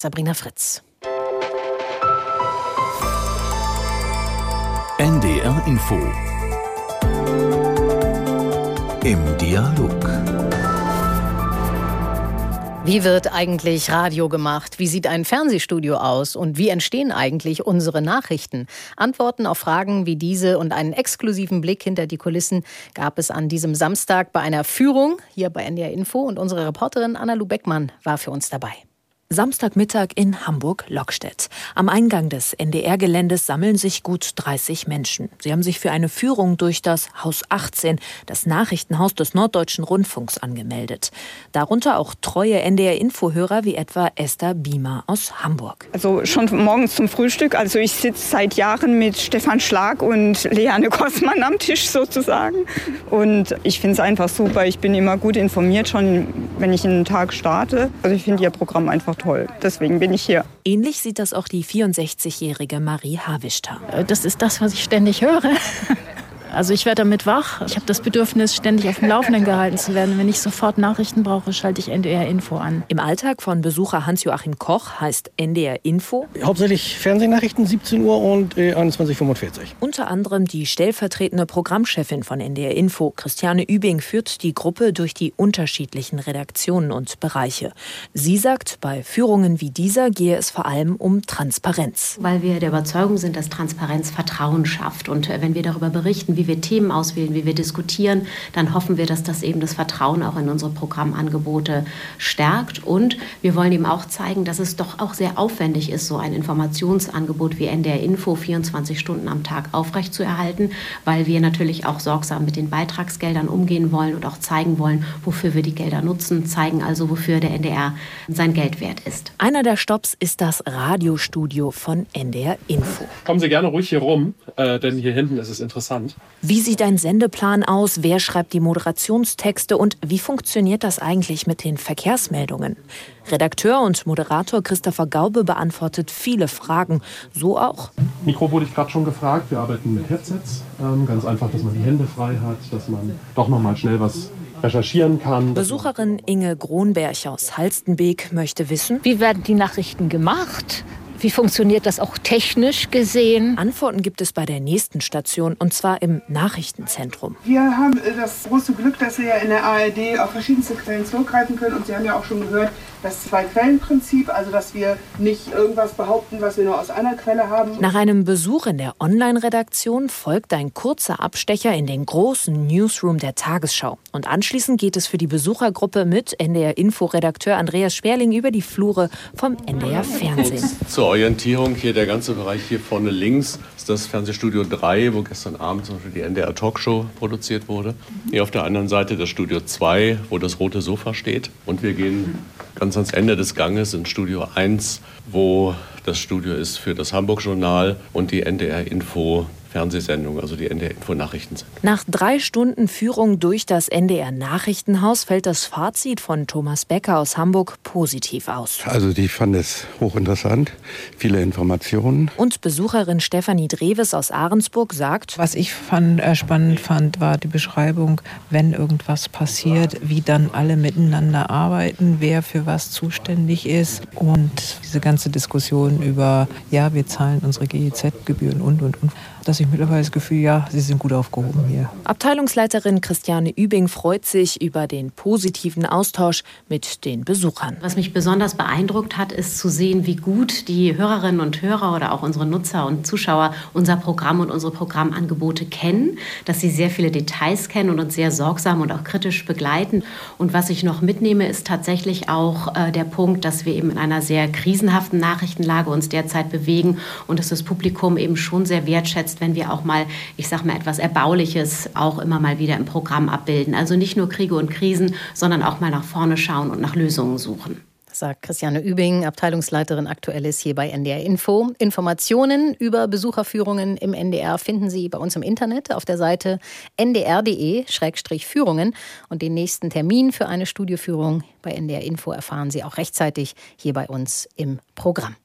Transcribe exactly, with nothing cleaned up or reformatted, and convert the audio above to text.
Sabrina Fritz. N D R Info im Dialog. Wie wird eigentlich Radio gemacht? Wie sieht ein Fernsehstudio aus? Und wie entstehen eigentlich unsere Nachrichten? Antworten auf Fragen wie diese und einen exklusiven Blick hinter die Kulissen gab es an diesem Samstag bei einer Führung hier bei N D R Info. Und unsere Reporterin Anna-Lu Beckmann war für uns dabei. Samstagmittag in Hamburg-Lockstedt. Am Eingang des N D R-Geländes sammeln sich gut dreißig Menschen. Sie haben sich für eine Führung durch das Haus achtzehn, das Nachrichtenhaus des Norddeutschen Rundfunks, angemeldet. Darunter auch treue N D R-Info-Hörer wie etwa Esther Biemer aus Hamburg. Also schon morgens zum Frühstück. Also ich sitze seit Jahren mit Stefan Schlag und Leanne Kossmann am Tisch sozusagen. Und ich finde es einfach super. Ich bin immer gut informiert, schon wenn ich in den Tag starte. Also ich finde ihr Programm einfach toll. Deswegen bin ich hier. Ähnlich sieht das auch die vierundsechzigjährige Marie Havischter. Das ist das, was ich ständig höre. Also ich werde damit wach. Ich habe das Bedürfnis, ständig auf dem Laufenden gehalten zu werden. Wenn ich sofort Nachrichten brauche, schalte ich N D R Info an. Im Alltag von Besucher Hans-Joachim Koch heißt N D R Info hauptsächlich Fernsehnachrichten, siebzehn Uhr und äh, einundzwanzig Uhr fünfundvierzig. Unter anderem die stellvertretende Programmchefin von N D R Info, Christiane Übing, führt die Gruppe durch die unterschiedlichen Redaktionen und Bereiche. Sie sagt, bei Führungen wie dieser gehe es vor allem um Transparenz. Weil wir der Überzeugung sind, dass Transparenz Vertrauen schafft. Und wenn wir darüber berichten, wie wir Themen auswählen, wie wir diskutieren, dann hoffen wir, dass das eben das Vertrauen auch in unsere Programmangebote stärkt. Und wir wollen eben auch zeigen, dass es doch auch sehr aufwendig ist, so ein Informationsangebot wie N D R Info vierundzwanzig Stunden am Tag aufrechtzuerhalten, weil wir natürlich auch sorgsam mit den Beitragsgeldern umgehen wollen und auch zeigen wollen, wofür wir die Gelder nutzen, zeigen also, wofür der N D R sein Geld wert ist. Einer der Stopps ist das Radiostudio von N D R Info. Kommen Sie gerne ruhig hier rum, äh, denn hier hinten ist es interessant. Wie sieht ein Sendeplan aus? Wer schreibt die Moderationstexte? Und wie funktioniert das eigentlich mit den Verkehrsmeldungen? Redakteur und Moderator Christopher Gaube beantwortet viele Fragen. So auch. Mikro wurde ich gerade schon gefragt. Wir arbeiten mit Headsets. Ähm, ganz einfach, dass man die Hände frei hat, dass man doch noch mal schnell was recherchieren kann. Besucherin Inge Gronberg aus Halstenbeek möchte wissen: Wie werden die Nachrichten gemacht? Wie funktioniert das auch technisch gesehen? Antworten gibt es bei der nächsten Station, und zwar im Nachrichtenzentrum. Wir haben das große Glück, dass wir ja in der A R D auf verschiedenste Quellen zurückgreifen können. Und Sie haben ja auch schon gehört, das Zwei-Quellen-Prinzip, also dass wir nicht irgendwas behaupten, was wir nur aus einer Quelle haben. Nach einem Besuch in der Online-Redaktion folgt ein kurzer Abstecher in den großen Newsroom der Tagesschau. Und anschließend geht es für die Besuchergruppe mit N D R-Info-Redakteur Andreas Sperling über die Flure vom N D R-Fernsehen. Zur Orientierung hier, der ganze Bereich hier vorne links ist das Fernsehstudio drei, wo gestern Abend zum Beispiel die N D R Talkshow produziert wurde. Hier auf der anderen Seite das Studio zwei, wo das rote Sofa steht. Und wir gehen ganz ans Ende des Ganges in Studio eins, wo das Studio ist für das Hamburg-Journal und die N D R Info Fernsehsendung, also die N D R-Info-Nachrichtensendung. Nach drei Stunden Führung durch das N D R-Nachrichtenhaus fällt das Fazit von Thomas Becker aus Hamburg positiv aus. Also ich fand es hochinteressant, viele Informationen. Und Besucherin Stefanie Dreves aus Ahrensburg sagt: Was ich fand, äh, spannend fand, war die Beschreibung, wenn irgendwas passiert, wie dann alle miteinander arbeiten, wer für was zuständig ist. Und diese ganze Diskussion über, ja, wir zahlen unsere G E Z-Gebühren und, und, und. Dass ich mittlerweile das Gefühl, ja, sie sind gut aufgehoben hier. Abteilungsleiterin Christiane Übing freut sich über den positiven Austausch mit den Besuchern. Was mich besonders beeindruckt hat, ist zu sehen, wie gut die Hörerinnen und Hörer oder auch unsere Nutzer und Zuschauer unser Programm und unsere Programmangebote kennen, dass sie sehr viele Details kennen und uns sehr sorgsam und auch kritisch begleiten. Und was ich noch mitnehme, ist tatsächlich auch äh, der Punkt, dass wir eben in einer sehr krisenhaften Nachrichtenlage uns derzeit bewegen und dass das Publikum eben schon sehr wertschätzt, wenn wir auch mal, ich sag mal, etwas Erbauliches auch immer mal wieder im Programm abbilden. Also nicht nur Kriege und Krisen, sondern auch mal nach vorne schauen und nach Lösungen suchen. Das sagt Christiane Übing, Abteilungsleiterin Aktuelles hier bei N D R Info. Informationen über Besucherführungen im N D R finden Sie bei uns im Internet auf der Seite n d r punkt d e Schrägstrich Führungen. Und den nächsten Termin für eine Studioführung bei N D R Info erfahren Sie auch rechtzeitig hier bei uns im Programm.